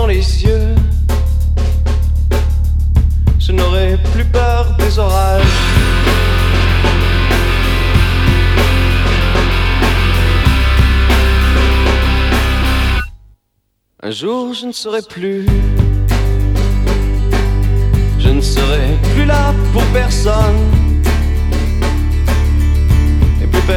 dans les yeux, je n'aurai plus peur des orages. Un jour je ne serai plus, je ne serai plus là pour personne.